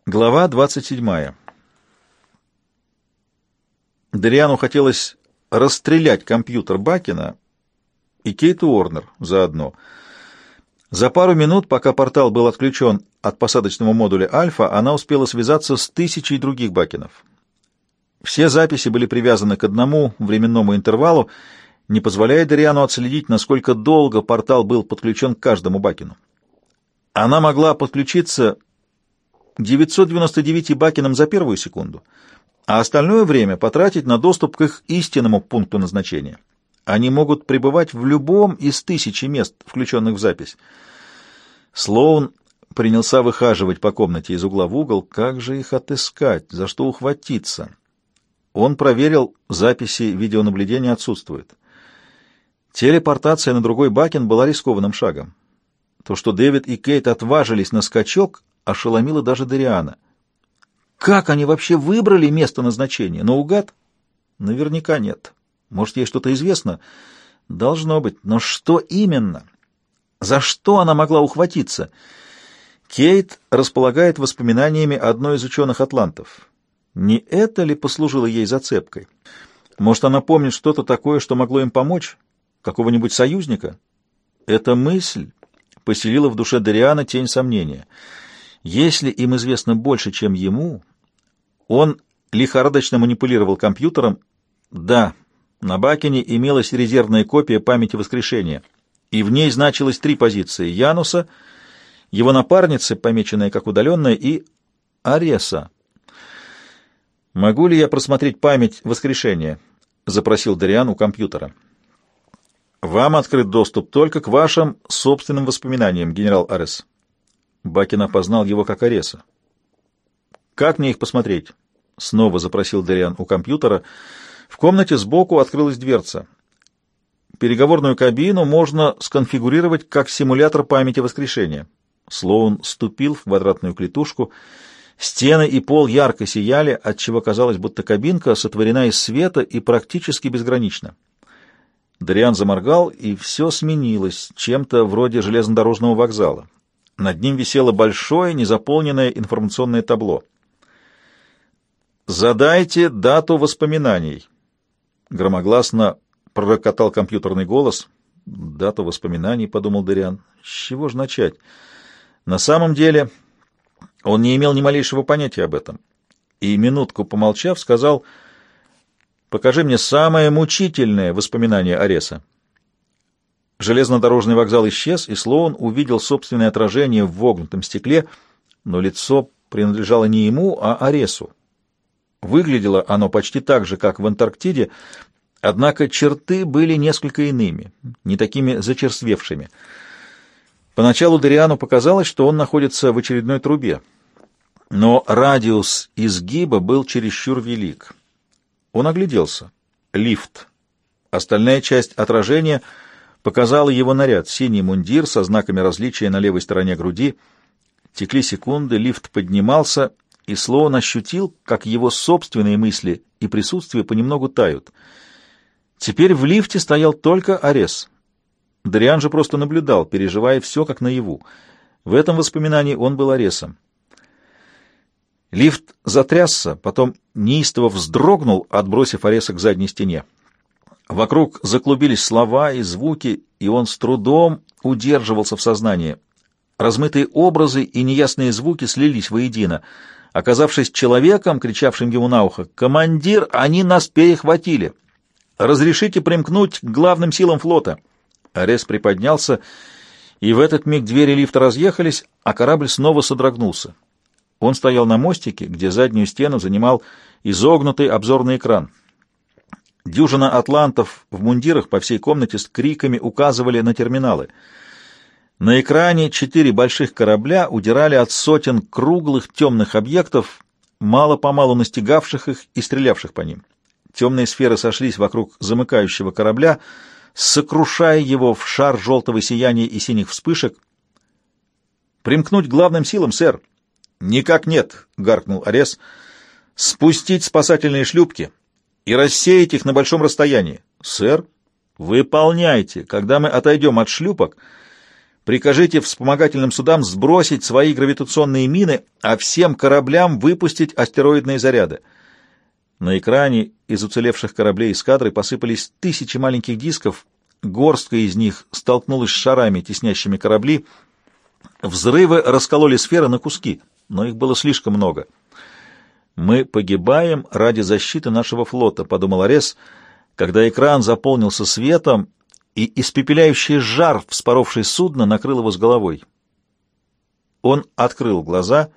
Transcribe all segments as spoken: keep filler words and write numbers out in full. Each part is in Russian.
Глава двадцать седьмая. Дариану хотелось расстрелять компьютер Бакина и Кейт Уорнер заодно. За пару минут, пока портал был отключен от посадочного модуля «Альфа», она успела связаться с тысячей других Бакинов. Все записи были привязаны к одному временному интервалу, не позволяя Дариану отследить, насколько долго портал был подключен к каждому Бакину. Она могла подключиться девятьсот девяносто девяти Бакинам за первую секунду, а остальное время потратить на доступ к их истинному пункту назначения. Они могут пребывать в любом из тысячи мест, включенных в запись. Слоун принялся выхаживать по комнате из угла в угол. Как же их отыскать? За что ухватиться? Он проверил, записи видеонаблюдения отсутствуют. Телепортация на другой Бакин была рискованным шагом. То, что Дэвид и Кейт отважились на скачок, ошеломило даже Дариана. Как они вообще выбрали место назначения? Наугад? Наверняка нет. Может, ей что-то известно? Должно быть. Но что именно? За что она могла ухватиться? Кейт располагает воспоминаниями одной из ученых-атлантов. Не это ли послужило ей зацепкой? Может, она помнит что-то такое, что могло им помочь? Какого-нибудь союзника? Эта мысль поселила в душе Дариана тень сомнения. Если им известно больше, чем ему, он лихорадочно манипулировал компьютером. Да, на Бакине имелась резервная копия памяти воскрешения, и в ней значилось три позиции: Януса, его напарницы, помеченная как удаленная, и Ареса. «Могу ли я просмотреть память воскрешения?» — запросил Дариан у компьютера. «Вам открыт доступ только к вашим собственным воспоминаниям, генерал Арес». Бакин опознал его как Ареса. «Как мне их посмотреть?» — снова запросил Дариан у компьютера. В комнате сбоку открылась дверца. Переговорную кабину можно сконфигурировать как симулятор памяти воскрешения. Слоун ступил в квадратную клетушку. Стены и пол ярко сияли, отчего казалось, будто кабинка сотворена из света и практически безгранична. Дариан заморгал, и все сменилось чем-то вроде железнодорожного вокзала. Над ним висело большое, незаполненное информационное табло. «Задайте дату воспоминаний», — громогласно пророкотал компьютерный голос. «Дату воспоминаний», — подумал Дариан. «С чего же начать?» На самом деле он не имел ни малейшего понятия об этом. И, минутку помолчав, сказал: «Покажи мне самое мучительное воспоминание Ареса». Железнодорожный вокзал исчез, и Слоун увидел собственное отражение в вогнутом стекле, но лицо принадлежало не ему, а Аресу. Выглядело оно почти так же, как в Антарктиде, однако черты были несколько иными, не такими зачерствевшими. Поначалу Дариану показалось, что он находится в очередной трубе, но радиус изгиба был чересчур велик. Он огляделся. Лифт. Остальная часть отражения показала его наряд: синий мундир со знаками различия на левой стороне груди. Текли секунды, лифт поднимался, и Слоун ощутил, как его собственные мысли и присутствие понемногу тают. Теперь в лифте стоял только Арес. Дариан же просто наблюдал, переживая все как наяву. В этом воспоминании он был Аресом. Лифт затрясся, потом неистово вздрогнул, отбросив Ареса к задней стене. Вокруг заклубились слова и звуки, и он с трудом удерживался в сознании. Размытые образы и неясные звуки слились воедино. Оказавшись человеком, кричавшим ему на ухо: «Командир, они нас перехватили! Разрешите примкнуть к главным силам флота!» Арес приподнялся, и в этот миг двери лифта разъехались, а корабль снова содрогнулся. Он стоял на мостике, где заднюю стену занимал изогнутый обзорный экран. Дюжина атлантов в мундирах по всей комнате с криками указывали на терминалы. На экране четыре больших корабля удирали от сотен круглых темных объектов, мало-помалу настигавших их и стрелявших по ним. Темные сферы сошлись вокруг замыкающего корабля, сокрушая его в шар желтого сияния и синих вспышек. «Примкнуть к главным силам, сэр!» «Никак нет!» — гаркнул Арес. «Спустить спасательные шлюпки и рассеять их на большом расстоянии!» «Сэр, выполняйте! Когда мы отойдем от шлюпок, Прикажите вспомогательным судам сбросить свои гравитационные мины, а всем кораблям выпустить астероидные заряды. На экране из уцелевших кораблей эскадры посыпались тысячи маленьких дисков, горстка из них столкнулась с шарами, теснящими корабли. Взрывы раскололи сферы на куски, но их было слишком много. «Мы погибаем ради защиты нашего флота», — подумал Арес, когда экран заполнился светом, и испепеляющий жар, вспоровший судно, накрыл его с головой. Он открыл глаза.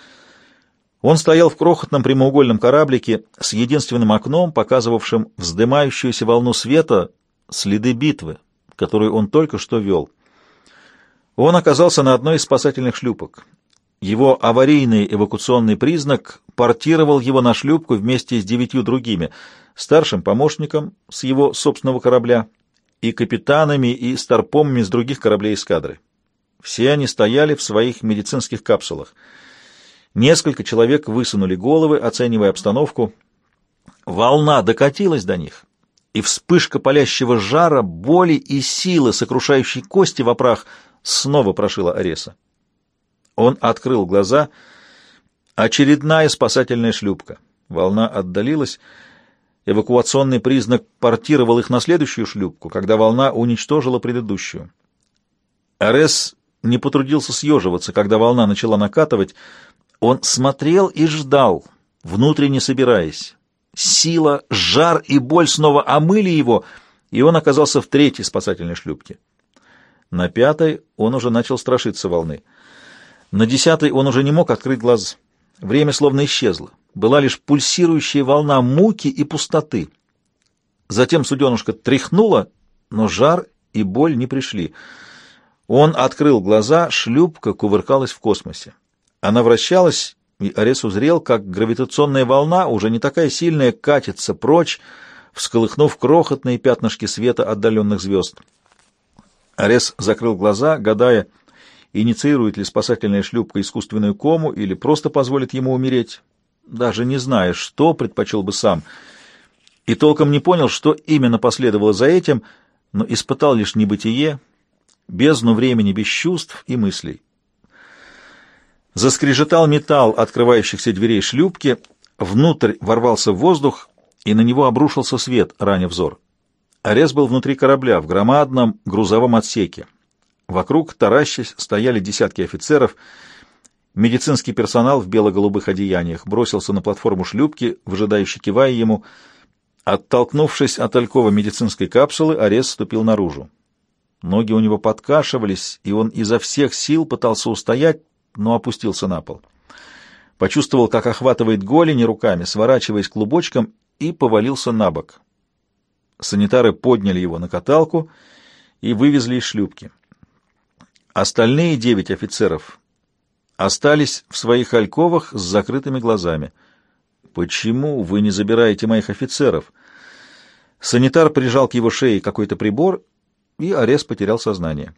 Он стоял в крохотном прямоугольном кораблике с единственным окном, показывавшим вздымающуюся волну света, следы битвы, которую он только что вел. Он оказался на одной из спасательных шлюпок. Его аварийный эвакуационный признак портировал его на шлюпку вместе с девятью другими, старшим помощником с его собственного корабля и капитанами и старпомами с других кораблей эскадры. Все они стояли в своих медицинских капсулах. Несколько человек высунули головы, оценивая обстановку. Волна докатилась до них, и вспышка палящего жара, боли и силы, сокрушающей кости в прах, снова прошила Ареса. Он открыл глаза. Очередная спасательная шлюпка. Волна отдалилась. Эвакуационный признак портировал их на следующую шлюпку, когда волна уничтожила предыдущую. Арес не потрудился съеживаться, когда волна начала накатывать. Он смотрел и ждал, внутренне собираясь. Сила, жар и боль снова омыли его, и он оказался в третьей спасательной шлюпке. На пятой он уже начал страшиться волны. На десятой он уже не мог открыть глаз. Время словно исчезло. Была лишь пульсирующая волна муки и пустоты. Затем суденушка тряхнула, но жар и боль не пришли. Он открыл глаза, шлюпка кувыркалась в космосе. Она вращалась, и Арес узрел, как гравитационная волна, уже не такая сильная, катится прочь, всколыхнув крохотные пятнышки света отдаленных звезд. Арес закрыл глаза, гадая, инициирует ли спасательная шлюпка искусственную кому или просто позволит ему умереть, даже не зная, что предпочел бы сам, и толком не понял, что именно последовало за этим, но испытал лишь небытие, бездну времени без чувств и мыслей. Заскрежетал металл открывающихся дверей шлюпки, внутрь ворвался воздух, и на него обрушился свет, раня взор. Арес был внутри корабля, в громадном грузовом отсеке. Вокруг, таращась, стояли десятки офицеров. Медицинский персонал в бело-голубых одеяниях бросился на платформу шлюпки, выжидающе кивая ему. Оттолкнувшись от алькова медицинской капсулы, Арес ступил наружу. Ноги у него подкашивались, и он изо всех сил пытался устоять, но опустился на пол. Почувствовал, как охватывает голени руками, сворачиваясь клубочком, и повалился на бок. Санитары подняли его на каталку и вывезли из шлюпки. Остальные девять офицеров остались в своих альковах с закрытыми глазами. «Почему вы не забираете моих офицеров?» Санитар прижал к его шее какой-то прибор, и Арес потерял сознание.